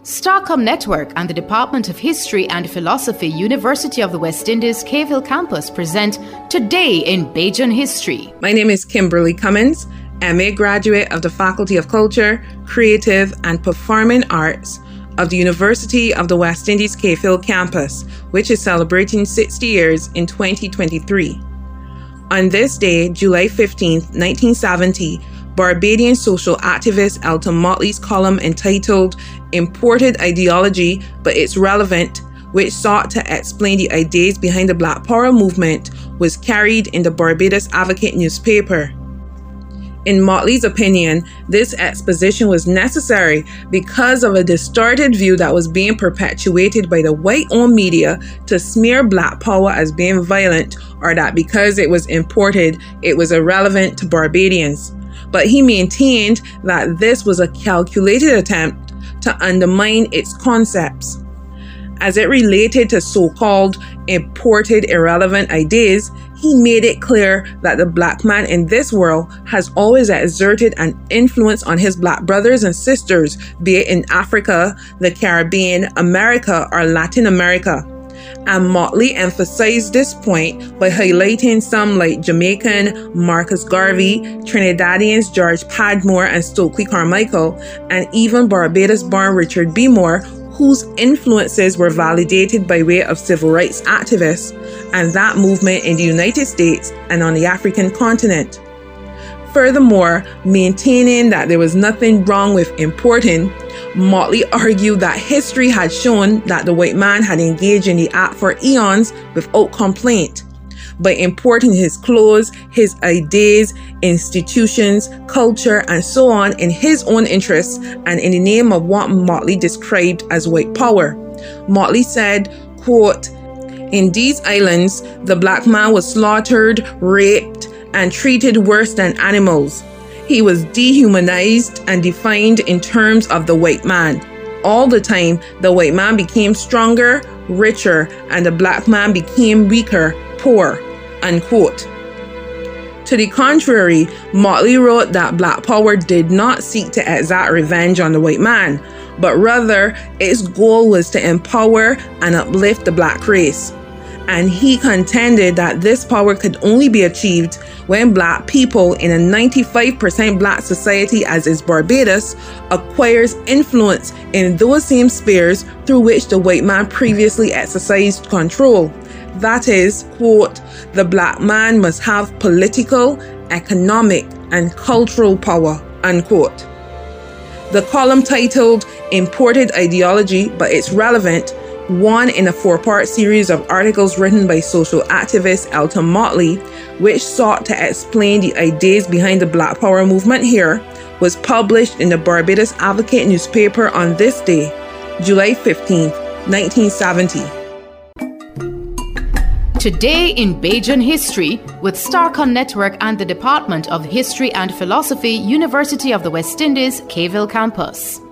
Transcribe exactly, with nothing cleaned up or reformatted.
Starcom Network and the Department of History and Philosophy, University of the West Indies, Cave Hill Campus present Today in Bajan History. My name is Kimberly Cummins, M A graduate of the Faculty of Culture, Creative and Performing Arts of the University of the West Indies, Cave Hill Campus, which is celebrating sixty years in twenty twenty-three. On this day, July fifteenth, nineteen seventy, Barbadian social activist Elton Motley's column entitled Imported Ideology, But It's Relevant, which sought to explain the ideas behind the Black Power movement, was carried in the Barbados Advocate newspaper. In Motley's opinion, this exposition was necessary because of a distorted view that was being perpetuated by the white-owned media to smear Black Power as being violent, or that because it was imported, it was irrelevant to Barbadians. But he maintained that this was a calculated attempt to undermine its concepts. As it related to so-called imported irrelevant ideas, he made it clear that the Black man in this world has always exerted an influence on his Black brothers and sisters, be it in Africa, the Caribbean, America, or Latin America. And Motley emphasized this point by highlighting some like Jamaican Marcus Garvey, Trinidadians George Padmore and Stokely Carmichael, and even Barbados-born Richard B. Moore, whose influences were validated by way of civil rights activists and that movement in the United States and on the African continent. Furthermore, maintaining that there was nothing wrong with importing, Motley argued that history had shown that the white man had engaged in the act for eons without complaint. By importing his clothes, his ideas, institutions, culture, and so on in his own interests and in the name of what Motley described as white power. Motley said, quote, "In these islands, the Black man was slaughtered, raped, and treated worse than animals. He was dehumanized and defined in terms of the white man. All the time, the white man became stronger, richer, and the Black man became weaker, poor," unquote. To the contrary, Motley wrote that Black Power did not seek to exact revenge on the white man, but rather its goal was to empower and uplift the Black race. And he contended that this power could only be achieved when Black people in a ninety-five percent Black society as is Barbados acquires influence in those same spheres through which the white man previously exercised control. That is, quote, "The Black man must have political, economic, and cultural power," unquote. The column titled Imported Ideology, But It's Relevant, one in a four-part series of articles written by social activist Elton Motley, which sought to explain the ideas behind the Black Power movement here, was published in the Barbados Advocate newspaper on this day, July fifteenth, nineteen seventy. Today in Bajan History with Starcom Network and the Department of History and Philosophy, University of the West Indies, Cave Hill Campus.